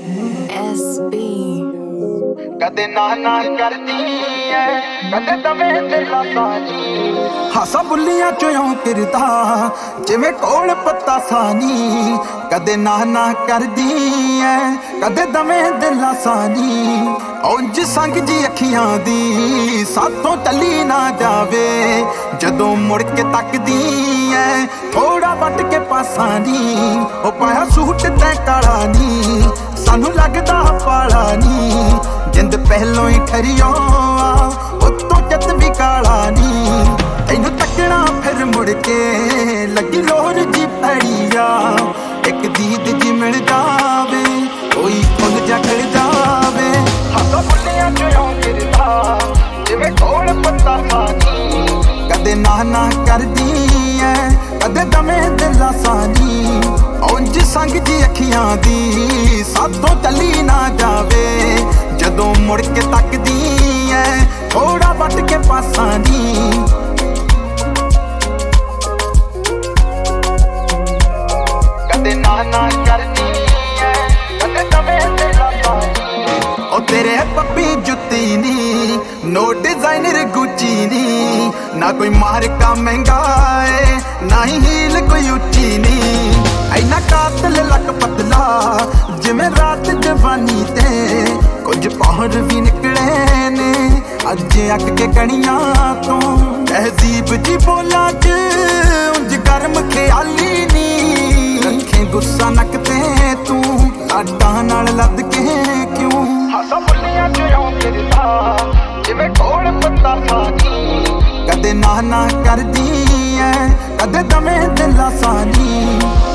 SB ਕਦੇ ਨਾ ਨਾ ਕਰਦੀ ਐ ਕਦੇ ਦਵੇਂ ਦਿਲਾਂ ਸਾਨੀ ਹਾਸਾ ਬੁੱਲੀਆਂ ਚੋਂ ਕਿਰਦਾ ਜਿਵੇਂ ਕੋਲ ਪੱਤਾ ਸਾਨੀ ਕਦੇ ਨਾ ਨਾ ਕਰਦੀ ਐ ਕਦੇ ਦਵੇਂ ਦਿਲਾਂ ਸਾਨੀ ਉਂਝ ਸੰਗ ਜੀ ਅੱਖੀਆਂ ਦੀ ਸਾਥੋਂ ਟੱਲੀ ਨਾ ਜਾਵੇ ਜਦੋਂ ਮੁੜ ਕੇ ਤੱਕਦੀ ਐ ਥੋੜਾ ਵੱਟ ਕੇ ਪਾਸਾ ਨੀ ਉਹ ਪਾਇਆ ਸੂਟ ਤੈਂ ਕਾਲਾ ਨੀ ਸਾਨੂੰ ਲੱਗਦਾ ਪਾਲਾ ਨੀ ਜਿੰਦ ਪਹਿਲੋਂ ਹੀ ਠਰਿਓ ਉਤੋਂ ਚੱਤ ਵੀ ਕਾਲਾ ਨੀ ਤੈਨੂੰ ਤੱਕਣਾ ਫਿਰ ਮੁੜ ਕੇ ਲੱਗੀ ਲੋਰ ਜੀ ਪੈੜੀ ਆ ਇੱਕ ਦੀਦ ਜੀ ਮਿਲ ਜਾਵੇ ਕੋਈ ਫੁੱਲ ਜਖੜ ਜਾਵੇ ਹਾਸਾ ਬੁੱਲੀਆਂ ਚੋਂ ਕਿਰਦਾ ਜਿਵੇਂ ਕੋਲ ਪੱਤਾ ਸਾਨੀ ਕਦੇ ਨਾ ਨਾ ਕਰਦੀ ਐ ਕਦੇ ਦਵੇਂ ਦਿਲਾਂ ਸਾਨੀ ਉਂਝ ਸੰਗ ਜੀ ਅੱਖੀਆਂ ਦੀ ਸਾਥੋਂ ਟੱਲੀ ਨਾ ਜਾਵੇ ਜਦੋਂ ਮੁੜ ਕੇ ਤੱਕਦੀ ਐ ਥੋੜਾ ਵੱਟ ਕੇ ਪਾਸਾ ਨੀ ਕਦੇ ਨਾ ਨਾ ਕਰਦੀ ਐ ਕਦੇ ਦਵੇਂ ਦਿਲਾਂ ਸਾਨੀ ਉਹ ਤੇਰੇ ਪੱਪੀ ਜੁੱਤੀ ਨੀ ਨੋ ਡਿਜ਼ਾਈਨਰ ਗੁੱਚੀ ਨੀ ਨਾ ਕੋਈ ਮਾਰਕਾ ਮਹਿੰਗਾ ਏ ਨਾ ਹੀ ਹੀਲ ਕੋਈ ਉੱਚੀ ਨੀ ਐਨਾ ਕਾਤਲ ਲੱਕ ਪਤਲਾ ਜਿਵੇਂ ਰਾਤ ਜਵਾਨੀ ਤੇ ਕੁਝ ਪਹਾੜ ਵੀ ਨਿਕਲੇ ਨੇ ਅੱਜ ਅੱਕ ਕੇ ਕਣੀਆਂ ਤੋਂ ਤਹਿਜ਼ੀਬ ਜੀ ਬੋਲਾਂ ਚ ਉਂਝ ਗਰਮ ਖਿਆਲੀ ਨੀ ਰੱਖੇ ਗੁੱਸਾ ਨੱਕ ਤੇ ਤੂੰ ਲਾਡਾਂ ਨਾਲ ਲੱਦ ਕੇ ਕਿਉਂ ਹਾਸਾ ਬੁੱਲੀਆਂ ਚੋਂ ਕਿਰਦਾ ਜਿਵੇਂ ਕੋਲ ਪੱਤਾ ਸਾਨੀ ਕਦੇ ਨਾ ਨਾ ਕਰਦੀ ਐ ਕਦੇ ਦਵੇਂ ਦਿਲਾਂ ਸਾਨੀ